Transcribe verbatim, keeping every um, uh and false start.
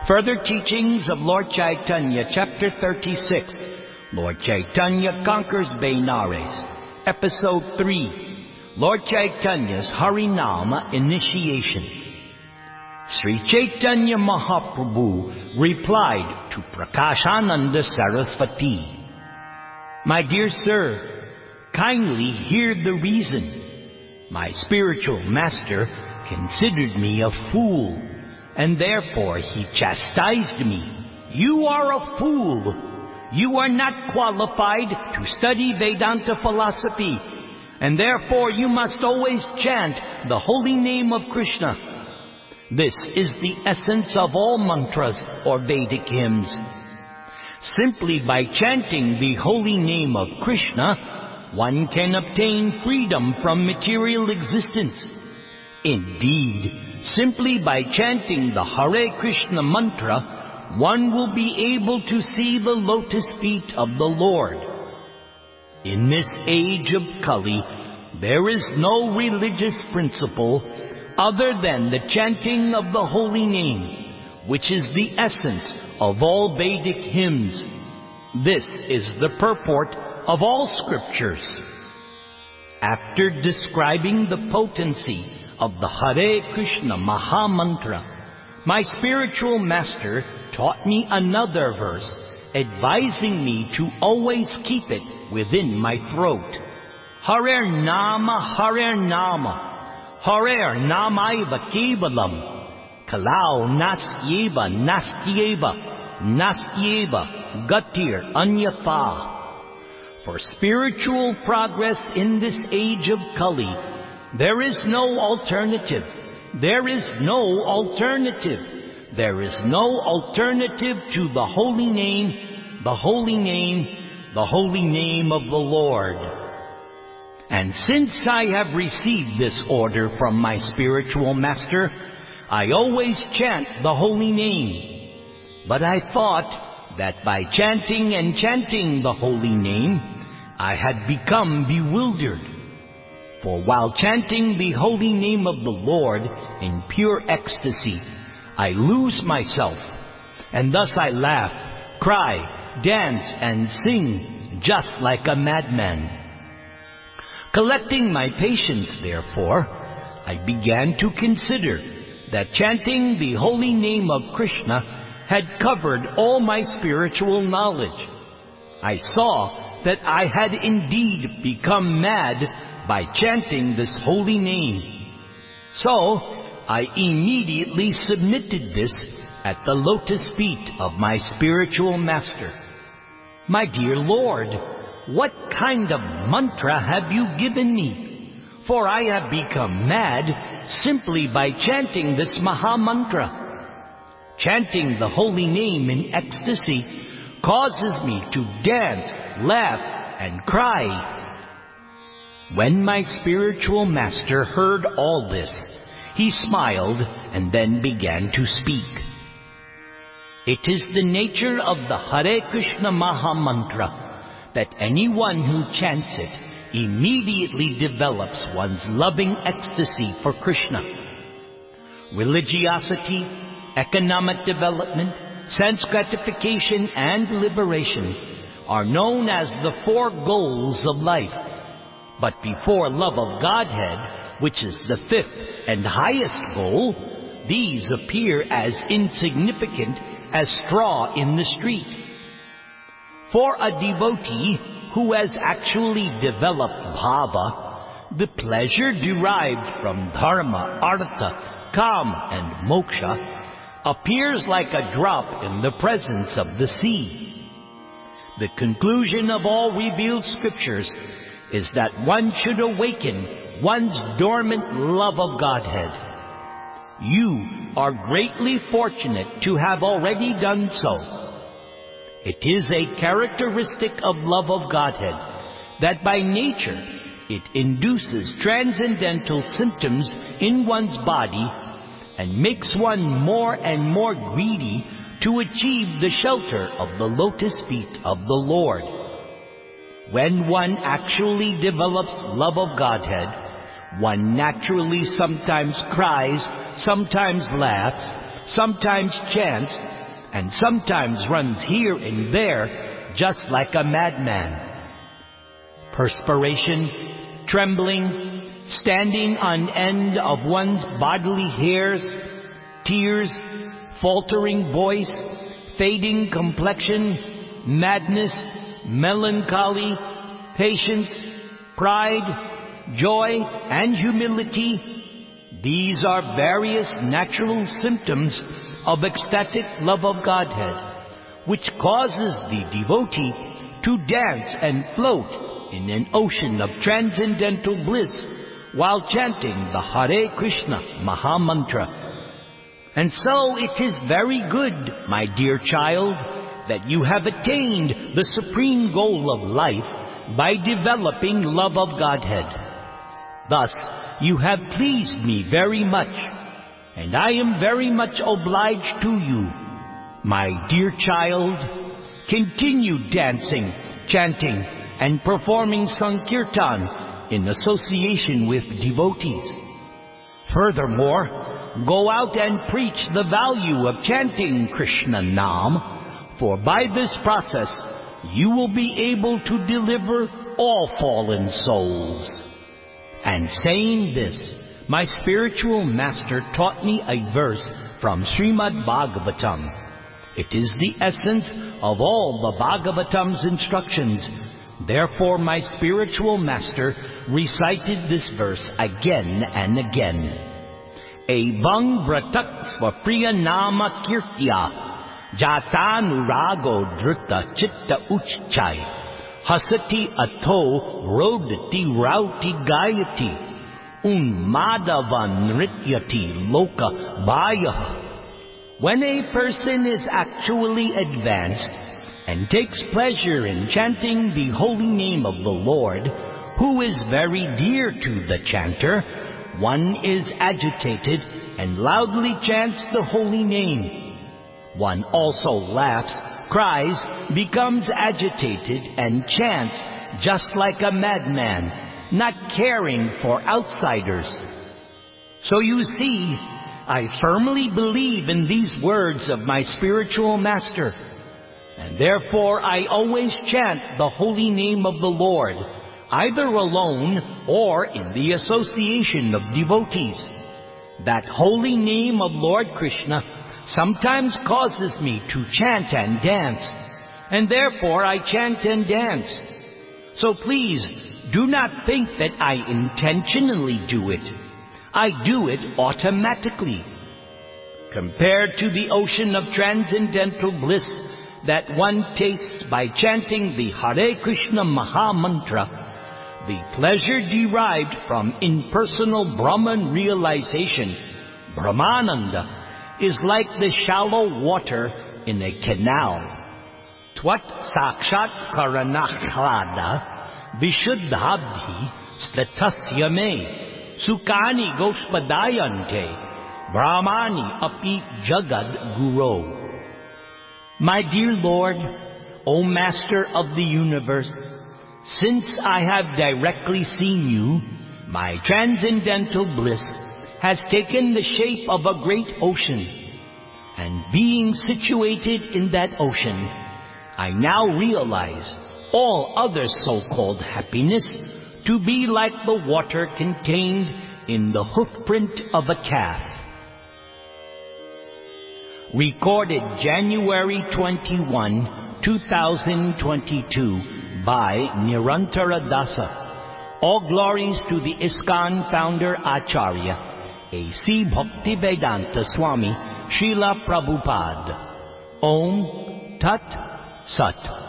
Further teachings of Lord Chaitanya, Chapter thirty-six, Lord Chaitanya Conquers Benares, Episode three, Lord Chaitanya's Harinama Initiation. Sri Chaitanya Mahaprabhu replied to Prakashananda Saraswati, "My dear sir, kindly hear the reason. My spiritual master considered me a fool, and therefore he chastised me. You are a fool. You are not qualified to study Vedanta philosophy, and therefore you must always chant the holy name of Krishna. This is the essence of all mantras or Vedic hymns. Simply by chanting the holy name of Krishna, one can obtain freedom from material existence. Indeed, simply by chanting the Hare Krishna mantra, one will be able to see the lotus feet of the Lord. In this age of Kali, there is no religious principle other than the chanting of the holy name, which is the essence of all Vedic hymns. This is the purport of all scriptures." After describing the potency of the Hare Krishna Maha Mantra, my spiritual master taught me another verse, advising me to always keep it within my throat. Hare Nama, Hare Nama, Hare Namaiva Kevalam, Kalau Nastyeva, Nastyeva, Nastyeva, Gatir Anyatha. For spiritual progress in this age of Kali, there is no alternative. There is no alternative. There is no alternative to the holy name, the holy name, the holy name of the Lord. And since I have received this order from my spiritual master, I always chant the holy name. But I thought that by chanting and chanting the holy name, I had become bewildered. For while chanting the holy name of the Lord in pure ecstasy, I lose myself, and thus I laugh, cry, dance, and sing just like a madman. Collecting my patience, therefore, I began to consider that chanting the holy name of Krishna had covered all my spiritual knowledge. I saw that I had indeed become mad by chanting this holy name. So, I immediately submitted this at the lotus feet of my spiritual master. "My dear Lord, what kind of mantra have you given me? For I have become mad simply by chanting this Maha Mantra. Chanting the holy name in ecstasy causes me to dance, laugh, and cry." When my spiritual master heard all this, he smiled and then began to speak. "It is the nature of the Hare Krishna Maha Mantra that anyone who chants it immediately develops one's loving ecstasy for Krishna. Religiosity, economic development, sense gratification, and liberation are known as the four goals of life. But before love of Godhead, which is the fifth and highest goal, these appear as insignificant as straw in the street. For a devotee who has actually developed bhava, the pleasure derived from dharma, artha, kama, and moksha appears like a drop in the presence of the sea. The conclusion of all revealed scriptures is that one should awaken one's dormant love of Godhead. You are greatly fortunate to have already done so. It is a characteristic of love of Godhead that by nature it induces transcendental symptoms in one's body and makes one more and more greedy to achieve the shelter of the lotus feet of the Lord. When one actually develops love of Godhead, one naturally sometimes cries, sometimes laughs, sometimes chants, and sometimes runs here and there just like a madman. Perspiration, trembling, standing on end of one's bodily hairs, tears, faltering voice, fading complexion, madness, melancholy, patience, pride, joy, and humility. These are various natural symptoms of ecstatic love of Godhead, which causes the devotee to dance and float in an ocean of transcendental bliss while chanting the Hare Krishna Maha Mantra. And so it is very good, my dear child, that you have attained the supreme goal of life by developing love of Godhead. Thus, you have pleased me very much, and I am very much obliged to you. My dear child, continue dancing, chanting, and performing Sankirtan in association with devotees. Furthermore, go out and preach the value of chanting Krishna Nam, for by this process you will be able to deliver all fallen souls. And saying this, my spiritual master taught me a verse from Srimad Bhagavatam. It is the essence of all the Bhagavatam's instructions. Therefore, my spiritual master recited this verse again and again. Evang vratak svapriya nama kirtya jatanurago drita chitta uchchai hasati atho rodati rauti gayati unmadavan nrityati loka bhaya. When a person is actually advanced and takes pleasure in chanting the holy name of the Lord, who is very dear to the chanter, one is agitated and loudly chants the holy name. One also laughs, cries, becomes agitated, and chants just like a madman, not caring for outsiders. So you see, I firmly believe in these words of my spiritual master, and therefore I always chant the holy name of the Lord, either alone or in the association of devotees. That holy name of Lord Krishna sometimes causes me to chant and dance, and therefore I chant and dance. So please, do not think that I intentionally do it. I do it automatically. Compared to the ocean of transcendental bliss that one tastes by chanting the Hare Krishna Maha Mantra, the pleasure derived from impersonal Brahman realization, Brahmananda, is like the shallow water in a canal. Tvat sakshat karanahrada vishuddhabdi statasya me sukani gospadayante brahmani api jagad guru. My dear Lord, O Master of the universe, since I have directly seen you, my transcendental bliss has taken the shape of a great ocean. And being situated in that ocean, I now realize all other so-called happiness to be like the water contained in the hoofprint of a calf. Recorded January twenty-first, two thousand twenty-two by Nirantara Dasa. All glories to the ISKCON founder Acharya, A C Bhaktivedanta Swami Srila Prabhupada. Om Tat Sat.